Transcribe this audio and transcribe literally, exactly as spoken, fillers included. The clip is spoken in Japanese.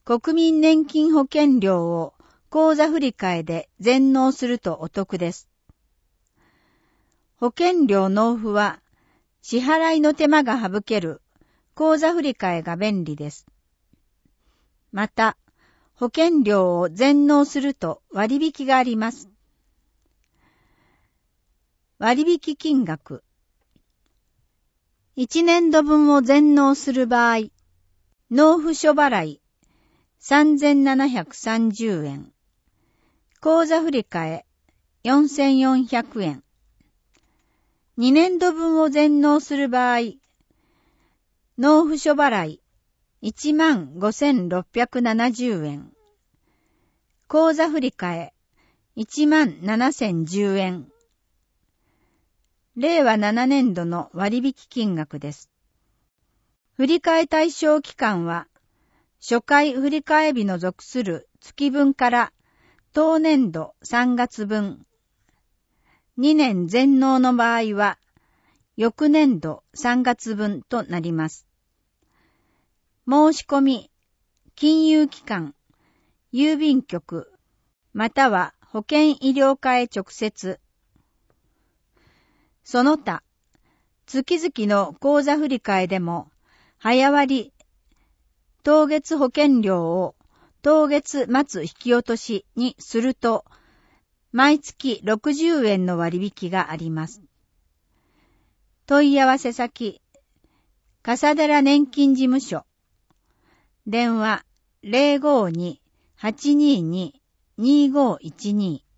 国民年金保険料を口座振替で全納するとお得です。保険料納付は支払いの手間が省ける口座振替が便利です。また、保険料を全納すると割引があります。割引金額。いちねんどぶんを全納する場合、納付書払いさんぜんななひゃくさんじゅうえん、口座振替よんせんよんひゃくえん、にねんどぶんを全納する場合、納付書払いいちまんごせんろっぴゃくななじゅうえん、口座振替いちまんななせんじゅうえん、れいわななねんどの割引金額です。振替対象期間は、初回振替日の属する月分から当年度さんがつぶん、にねん全納の場合は、翌年度さんがつぶんとなります。申し込み、金融機関、郵便局、または保険医療課へ直接。その他、月々の口座振替でも、早割、当月保険料を当月末引き落としにすると、毎月ろくじゅうえんの割引があります。問い合わせ先、笠寺年金事務所。電話 ゼロごーにーはちにーにーにーごーいちにー